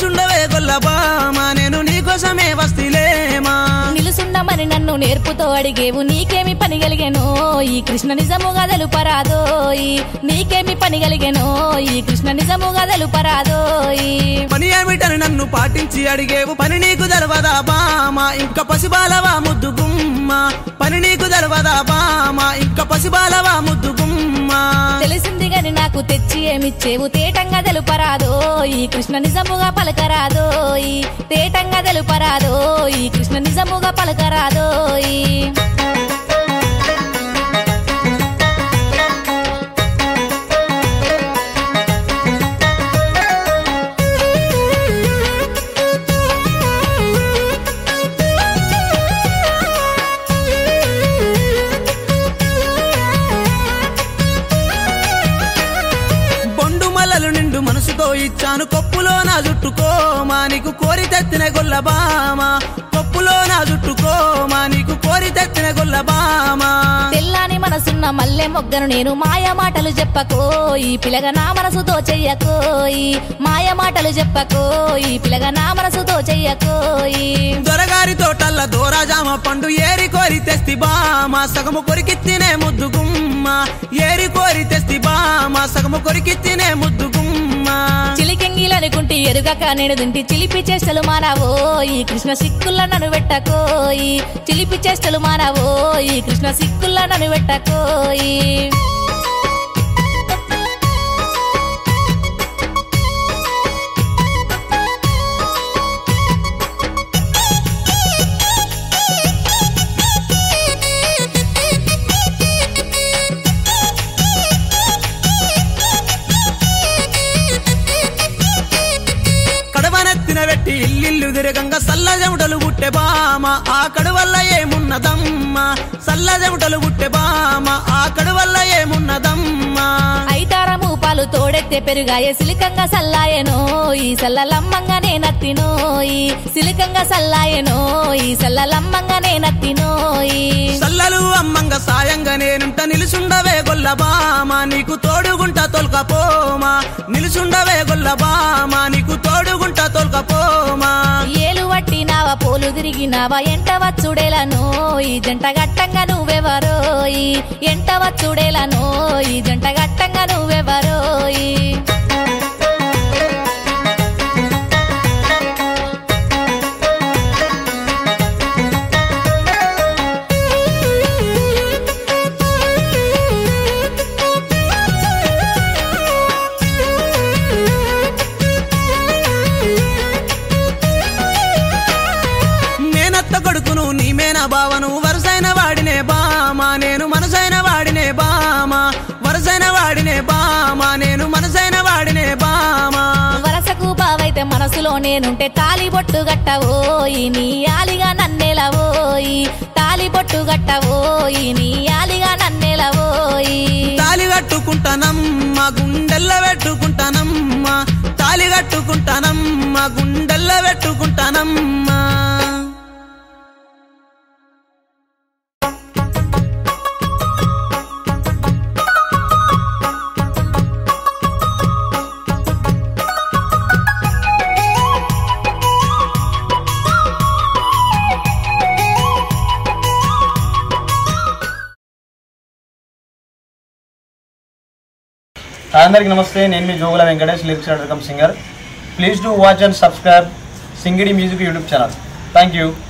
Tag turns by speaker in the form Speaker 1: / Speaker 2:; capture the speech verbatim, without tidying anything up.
Speaker 1: నిలుసుండవే గొల్లబామా నేను నీకోసమే వస్తిలేమా
Speaker 2: నిలుసుండమని నన్ను నేర్పుతో అడిగేవు నీకేమి పని కలిగెనో ఈ కృష్ణ నిజముగా తెలుపరాదోయి నీకేమి పని కలిగెనో ఈ కృష్ణ నిజముగా తెలుపరాదోయి
Speaker 1: పని ఏమిటని నన్ను పాటించి అడిగేవు పని నీకు తెలవదా బామా ఇంకా పసిబాలవా ముద్దు గుమ్మ పని నీకు తెలవదా బామా ఇంకా పసిబాలవా ముద్దు గుమ్మ
Speaker 2: తెలిసింది గని నాకు తెచ్చి ఏమిచ్చేవు తేటంగా తెలుపరాదోయి కృష్ణ నిజముగా పలకరాదోయి తేటంగా తెలుపరాదోయి కృష్ణ నిజముగా పలకరాదోయి
Speaker 1: నిండు మనసుతో ఇచ్చాను కొప్పులో నా జుట్టుకోమా నీకు కోరి తెత్తిన గొల్లబామా కొప్పులో నా జుట్టుకోమా నీకు కోరి తెత్తిన గొల్లబామా
Speaker 2: తెల్లాని మనసున్న మల్లె మొగ్గను నేను మాయ మాటలు చెప్పకోయి పిలగ నా మనసుతో చెయ్యకోయి మాయ మాటలు చెప్పకోయి పిలగ నా మనసుతో చెయ్యకోయి
Speaker 1: దొరగారి తోటల్ల దోరాజామ పండు ఏరి కోరి తెస్తి బామా సగము కొరికిత్తినే ముద్దు గుమ్మ ఏరి కోరి తెస్తి బామా సగము కొరికిత్తినే ముద్దు గుమ్మ
Speaker 2: చిలికెంగిలనుకుంటే ఎరుగక నేను దింటి చిలిపి చేష్టలు మానవోయి కృష్ణ సిక్కుల్ల నన్ను పెట్టకోయి చిలిపి చేష్టలు మానవోయి కృష్ణ సిక్కుల్ల నన్ను పెట్టకోయి
Speaker 1: పెట్టి ఇల్లు తిరగంగా సల్ల చెమటలు పుట్టే బామా ఆ కడు వల్ల ఏమున్నదమ్మా సల్ల చెమటలు పుట్టే బామా ఆ కడు వల్ల ఏమున్నదమ్మా
Speaker 2: ఐతారము పాలు తోడెత్తే పెరుగాయే సిలికంగా సల్లాయనోయి సల్లలమ్మంగానే నత్తినోయి సిలికంగా సల్లాయనోయి సల్లలమ్మంగానే నత్తినోయి
Speaker 1: సల్లలు అమ్మంగా సాయంగా నేనుంట నిలుసుండవే గొల్లబామా నీకు తోడుగుంటా తొలకపోమా నిలుసుండవే గొల్లబామా నీకు తోడుగుంటా తొలకపోమా
Speaker 2: ఏలు వట్టినావా పోలు తిరిగినావా ఎంట వచ్చుడేలనోయి జంట గట్టంగా నువ్వెవరోయి ఎంట వచ్చుడేలనోయి జంట గట్టంగా నువ్వెవరోయి
Speaker 1: కొడుకును నీమేనా బావను వరసైన వాడినే బామా నేను మనసైన వాడినే బామా వరసైన వాడినే బామా నేను మనసైన వాడినే బామా
Speaker 2: వరసకు బావైతే మనసులో నేనుంటే తాలి బొట్టు గట్టవోయి నీ ఆలిగా నన్నెలవోయి తాలి బొట్టు గట్టవోయి నీ ఆలిగా నన్నెలవోయి
Speaker 1: తాలి కట్టుకుంటానమ్మా గుండెల్ల పెట్టుకుంటానమ్మా తాలి కట్టుకుంటానమ్మా గుండెల్ల పెట్టుకుంటానమ్మా
Speaker 3: అందరికీ నమస్తే నేను మీ Jogula Venkatesh lyrics dot com singer please do watch and subscribe Singidi music YouTube channel thank you